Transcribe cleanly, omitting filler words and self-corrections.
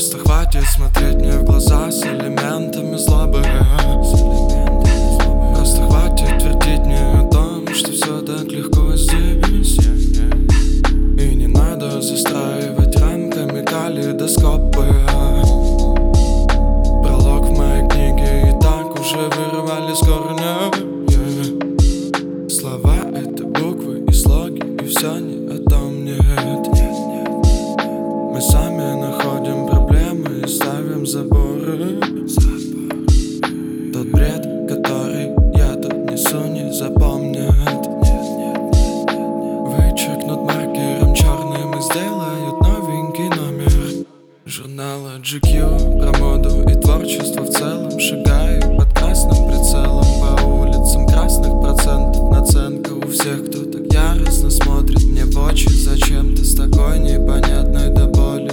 Просто хватит смотреть мне в глаза с элементами злобы. Просто хватит твердить мне о том, что все так легко здесь. И не надо застраивать рамками калейдоскопы. Пролог в моей книге и так уже вырвали с корня. Слова — это буквы и слоги, и все не о том, нет. Мы сами находим проблемы и ставим заборы. Тот бред, который я тут несу, не запомнят. Вычеркнут маркером черным и сделают новенький номер журнала GQ про моду и творчество в целом. Шагаю под красным прицелом по улицам красных процентов. Наценка у всех, кто так яростно смотрит мне в очи. Зачем-то с такой непонятной до боли